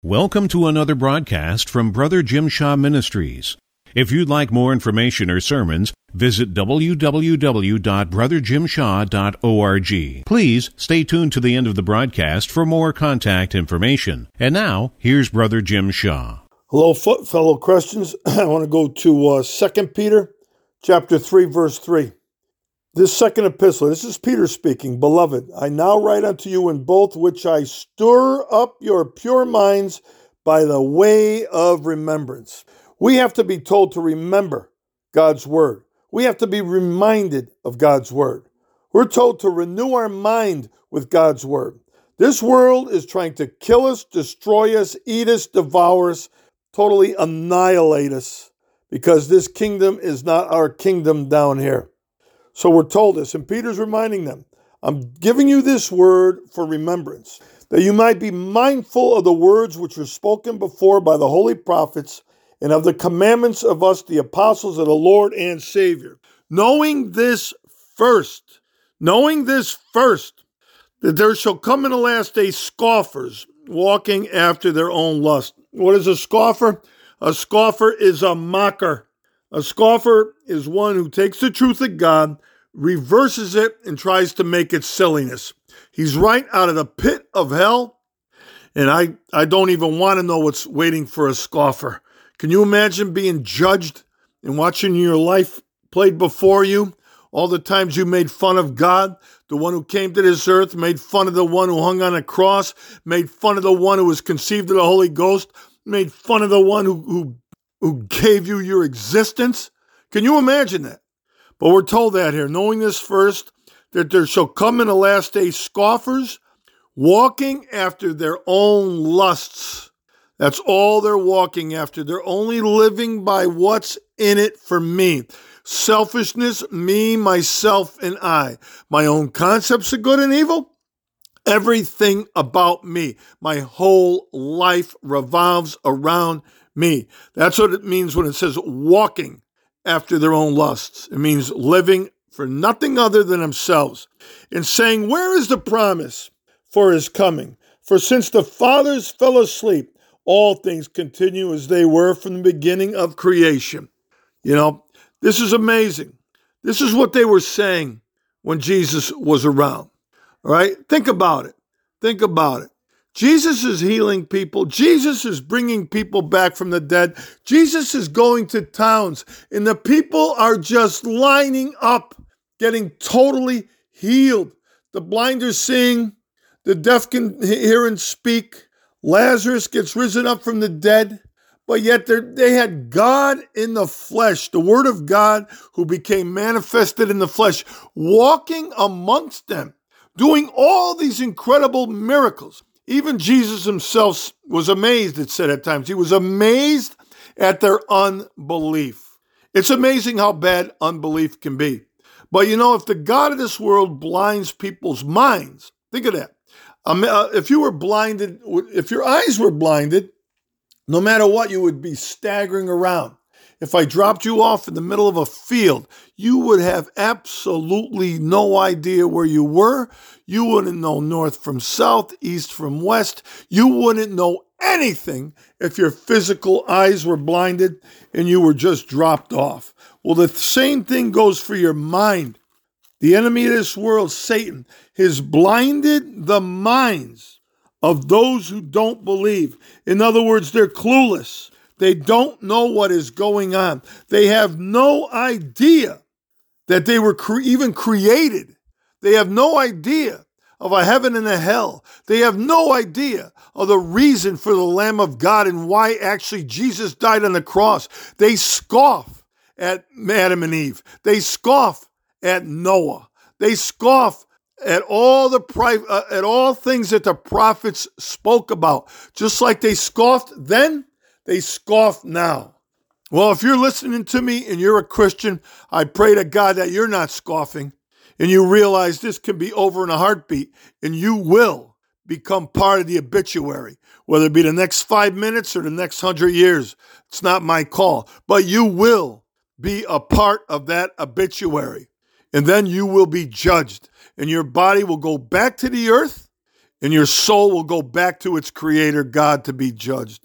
Welcome to another broadcast from Brother Jim Shaw Ministries. If you'd like more information or sermons, visit www.brotherjimshaw.org. Please stay tuned to the end of the broadcast for more contact information. And now, here's Brother Jim Shaw. Hello, fellow Christians. I want to go to 2 Peter chapter 3, verse 3. This second epistle, this is Peter speaking. Beloved, I now write unto you in both which I stir up your pure minds by the way of remembrance. We have to be told to remember God's word. We have to be reminded of God's word. We're told to renew our mind with God's word. This world is trying to kill us, destroy us, eat us, devour us, totally annihilate us, because this kingdom is not our kingdom down here. So we're told this, and Peter's reminding them, I'm giving you this word for remembrance, that you might be mindful of the words which were spoken before by the holy prophets, and of the commandments of us, the apostles of the Lord and Savior. Knowing this first, that there shall come in the last day scoffers, walking after their own lust. What is a scoffer? A scoffer is a mocker. A scoffer is one who takes the truth of God, reverses it, and tries to make it silliness. He's right out of the pit of hell, and I don't even want to know what's waiting for a scoffer. Can you imagine being judged and watching your life played before you? All the times you made fun of God, the one who came to this earth, made fun of the one who hung on a cross, made fun of the one who was conceived of the Holy Ghost, made fun of the one who gave you your existence. Can you imagine that? But we're told that here, knowing this first, that there shall come in the last day scoffers, walking after their own lusts. That's all they're walking after. They're only living by what's in it for me. Selfishness, me, myself, and I. My own concepts of good and evil. Everything about me. My whole life revolves around me. That's what it means when it says walking after their own lusts. It means living for nothing other than themselves. And saying, where is the promise for his coming? For since the fathers fell asleep, all things continue as they were from the beginning of creation. You know, this is amazing. This is what they were saying when Jesus was around. All right? Think about it. Think about it. Jesus is healing people. Jesus is bringing people back from the dead. Jesus is going to towns, and the people are just lining up, getting totally healed. The blind are seeing, the deaf can hear and speak. Lazarus gets risen up from the dead, but yet they had God in the flesh, the Word of God who became manifested in the flesh, walking amongst them, doing all these incredible miracles. Even Jesus himself was amazed, it said at times. He was amazed at their unbelief. It's amazing how bad unbelief can be. But you know, if the God of this world blinds people's minds, think of that. If you were blinded, if your eyes were blinded, no matter what, you would be staggering around. If I dropped you off in the middle of a field, you would have absolutely no idea where you were. You wouldn't know north from south, east from west. You wouldn't know anything if your physical eyes were blinded and you were just dropped off. Well, the same thing goes for your mind. The enemy of this world, Satan, has blinded the minds of those who don't believe. In other words, they're clueless. They don't know what is going on. They have no idea that they were even created. They have no idea of a heaven and a hell. They have no idea of the reason for the Lamb of God and why actually Jesus died on the cross. They scoff at Adam and Eve. They scoff at Noah. They scoff at all things that the prophets spoke about. Just like they scoffed then, they scoff now. Well, if you're listening to me and you're a Christian, I pray to God that you're not scoffing and you realize this can be over in a heartbeat and you will become part of the obituary, whether it be the next 5 minutes or the next 100 years. It's not my call, but you will be a part of that obituary. And then you will be judged and your body will go back to the earth and your soul will go back to its creator, God, to be judged.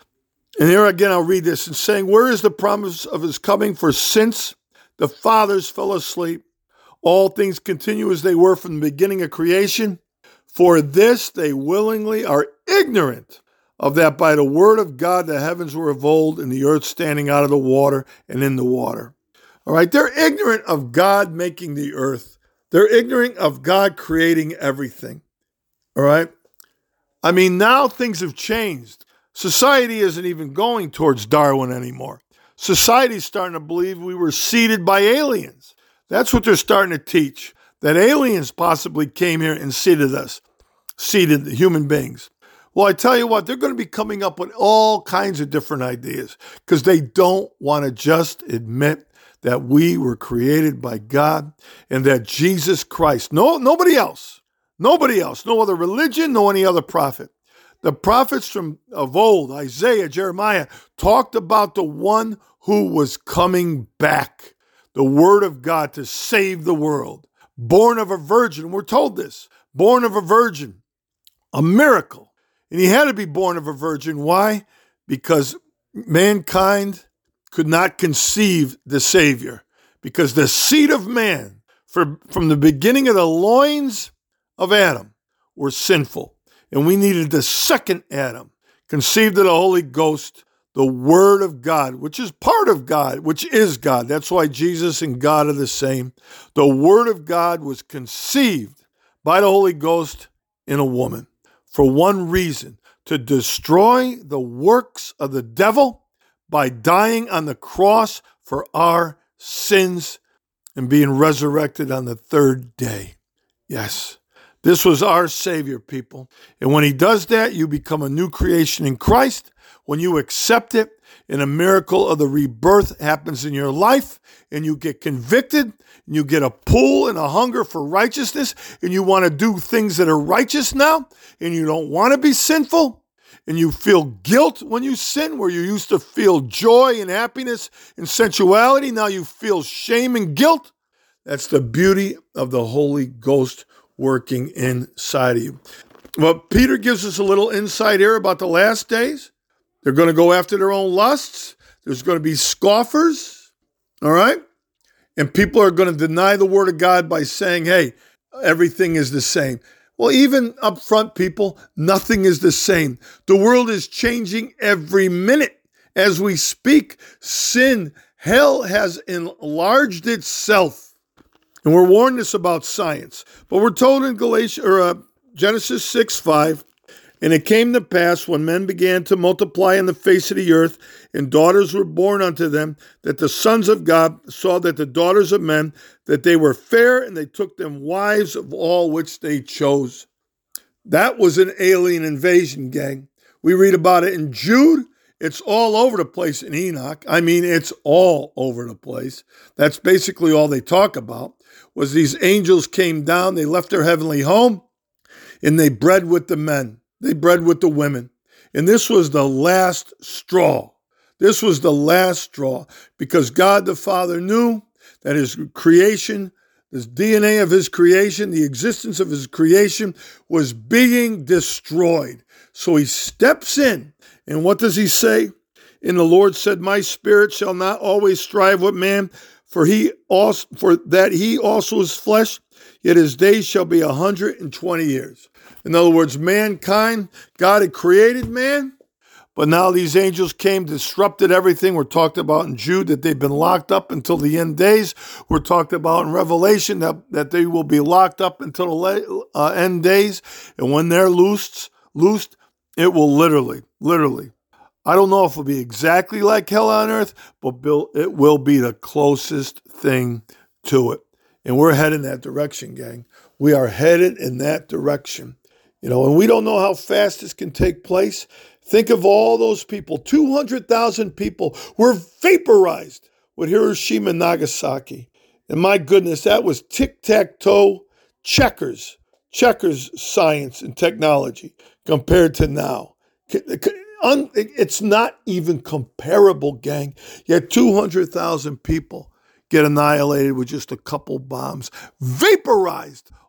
And here again, I'll read this and saying, where is the promise of his coming? For since the fathers fell asleep, all things continue as they were from the beginning of creation. For this they willingly are ignorant of that by the word of God the heavens were of old, and the earth standing out of the water and in the water. All right, they're ignorant of God making the earth. They're ignorant of God creating everything. All right? I mean, now things have changed. Society isn't even going towards Darwin anymore. Society's starting to believe we were seeded by aliens. That's what they're starting to teach, that aliens possibly came here and seeded us, seeded the human beings. Well, I tell you what, they're going to be coming up with all kinds of different ideas because they don't want to just admit that we were created by God and that Jesus Christ, nobody else, no other religion, no any other prophet. The prophets of old, Isaiah, Jeremiah, talked about the one who was coming back, the word of God to save the world. Born of a virgin, we're told this, born of a virgin, a miracle. And he had to be born of a virgin. Why? Because mankind could not conceive the Savior. Because the seed of man, from the beginning of the loins of Adam, were sinful. And we needed the second Adam, conceived of the Holy Ghost, the Word of God, which is part of God, which is God. That's why Jesus and God are the same. The Word of God was conceived by the Holy Ghost in a woman for one reason, to destroy the works of the devil by dying on the cross for our sins and being resurrected on the third day. Yes. This was our Savior, people. And when he does that, you become a new creation in Christ. When you accept it, and a miracle of the rebirth happens in your life, and you get convicted, and you get a pull and a hunger for righteousness, and you want to do things that are righteous now, and you don't want to be sinful, and you feel guilt when you sin, where you used to feel joy and happiness and sensuality, now you feel shame and guilt. That's the beauty of the Holy Ghost working inside of you. Well, Peter gives us a little insight here about the last days. They're going to go after their own lusts. There's going to be scoffers, all right? And people are going to deny the word of God by saying, hey, everything is the same. Well, even up front, people, nothing is the same. The world is changing every minute. As we speak, sin, hell has enlarged itself. And we're warned this about science. But we're told in Genesis 6:5, and it came to pass when men began to multiply on the face of the earth, and daughters were born unto them, that the sons of God saw that the daughters of men, that they were fair, and they took them wives of all which they chose. That was an alien invasion, gang. We read about it in Jude. It's all over the place in Enoch. I mean, it's all over the place. That's basically all they talk about, was these angels came down, they left their heavenly home, and they bred with the men. They bred with the women. And this was the last straw. This was the last straw, because God the Father knew that his creation, this DNA of his creation, the existence of his creation was being destroyed. So he steps in. And what does he say? And the Lord said, my spirit shall not always strive with man, for that he also is flesh, yet his days shall be 120 years. In other words, mankind, God had created man, but now these angels came, disrupted everything. We're talked about in Jude that they've been locked up until the end days. We're talked about in Revelation that they will be locked up until the end days. And when they're loosed, it will literally, I don't know if it'll be exactly like hell on earth, but it will be the closest thing to it. And we're headed in that direction, gang. We are headed in that direction. And we don't know how fast this can take place. Think of all those people. 200,000 people were vaporized with Hiroshima and Nagasaki. And my goodness, that was tic-tac-toe checkers science and technology compared to now. It's not even comparable, gang. Yet 200,000 people get annihilated with just a couple bombs. Vaporized.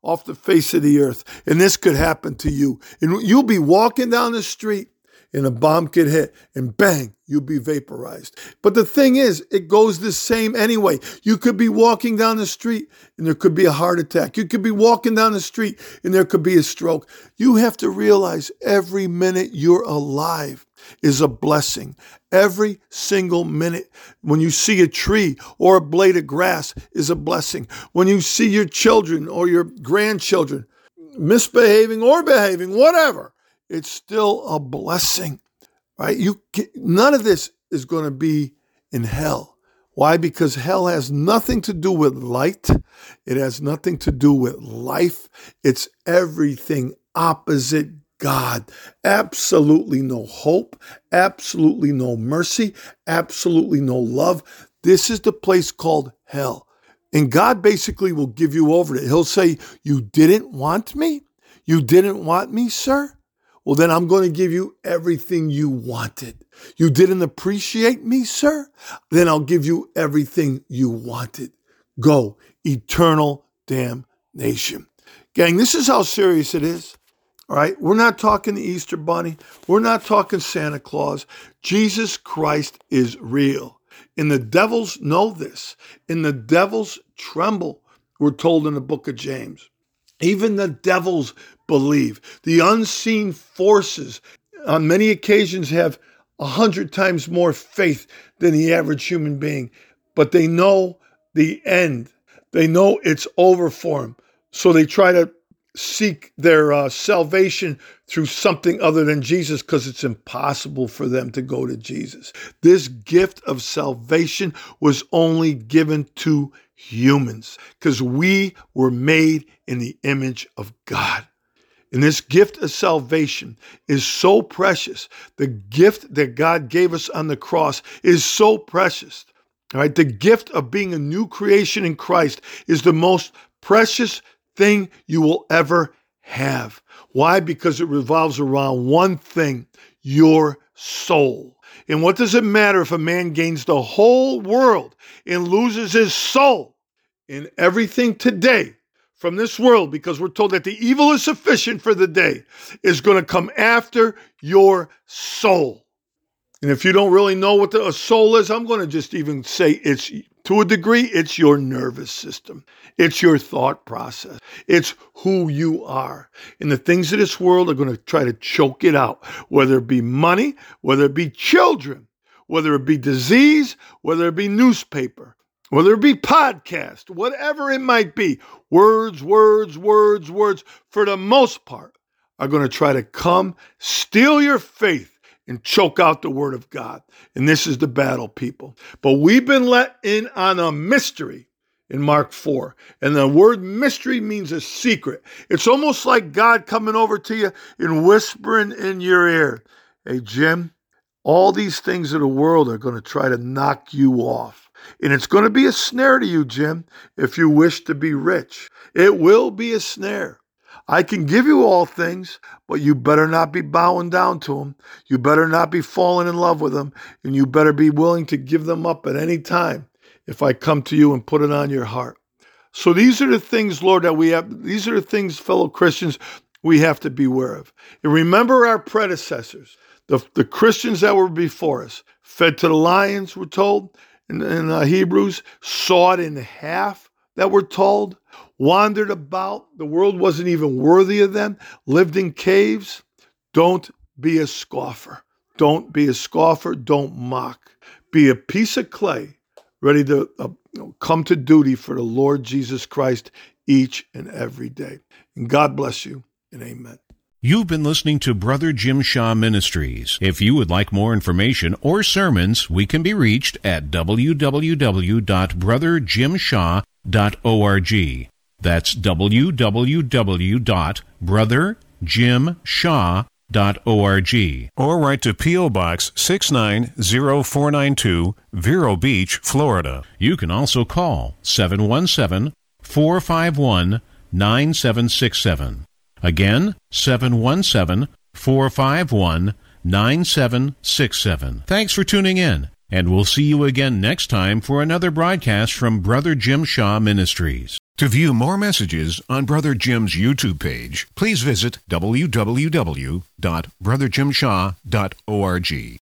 off the face of the earth. And this could happen to you. And you'll be walking down the street and a bomb could hit and bang, you'll be vaporized. But the thing is, it goes the same anyway. You could be walking down the street and there could be a heart attack. You could be walking down the street and there could be a stroke. You have to realize every minute you're alive is a blessing. Every single minute. When you see a tree or a blade of grass is a blessing. When you see your children or your grandchildren misbehaving or behaving, whatever, it's still a blessing, right? None of this is going to be in hell. Why? Because hell has nothing to do with light. It has nothing to do with life. It's everything opposite God. Absolutely no hope, absolutely no mercy, absolutely no love. This is the place called hell. And God basically will give you over to it. He'll say, you didn't want me? You didn't want me, sir? Well, then I'm going to give you everything you wanted. You didn't appreciate me, sir? Then I'll give you everything you wanted. Go, eternal damnation. Gang, this is how serious it is. All right, we're not talking the Easter Bunny. We're not talking Santa Claus. Jesus Christ is real. And the devils know this. And the devils tremble, we're told in the book of James. Even the devils believe. The unseen forces on many occasions have 100 times more faith than the average human being. But they know the end. They know it's over for them. So they try to seek their salvation through something other than Jesus because it's impossible for them to go to Jesus. This gift of salvation was only given to humans because we were made in the image of God. And this gift of salvation is so precious. The gift that God gave us on the cross is so precious. All right, the gift of being a new creation in Christ is the most precious thing you will ever have. Why? Because it revolves around one thing, your soul. And what does it matter if a man gains the whole world and loses his soul? In everything today from this world, because we're told that the evil is sufficient for the day, is going to come after your soul. And if you don't really know what a soul is, I'm going to just even say it's, to a degree, it's your nervous system. It's your thought process. It's who you are. And the things of this world are going to try to choke it out, whether it be money, whether it be children, whether it be disease, whether it be newspaper, whether it be podcast, whatever it might be. Words, for the most part, are going to try to come, steal your faith, and choke out the word of God. And this is the battle, people. But we've been let in on a mystery in Mark 4. And the word mystery means a secret. It's almost like God coming over to you and whispering in your ear, hey, Jim, all these things of the world are going to try to knock you off. And it's going to be a snare to you, Jim, if you wish to be rich. It will be a snare. I can give you all things, but you better not be bowing down to them. You better not be falling in love with them, and you better be willing to give them up at any time if I come to you and put it on your heart. So these are the things, Lord, that we have. These are the things, fellow Christians, we have to be aware of. And remember our predecessors, the Christians that were before us, fed to the lions, we're told, in Hebrews, sawed in half, that we're told, wandered about. The world wasn't even worthy of them, lived in caves. Don't be a scoffer. Don't be a scoffer. Don't mock. Be a piece of clay ready to come to duty for the Lord Jesus Christ each and every day. And God bless you, and amen. You've been listening to Brother Jim Shaw Ministries. If you would like more information or sermons, we can be reached at www.brotherjimshaw.org. That's www.brotherjimshaw.org. Or write to P.O. Box 690492, Vero Beach, Florida. You can also call 717-451-9767. Again, 717-451-9767. Thanks for tuning in, and we'll see you again next time for another broadcast from Brother Jim Shaw Ministries. To view more messages on Brother Jim's YouTube page, please visit www.brotherjimshaw.org.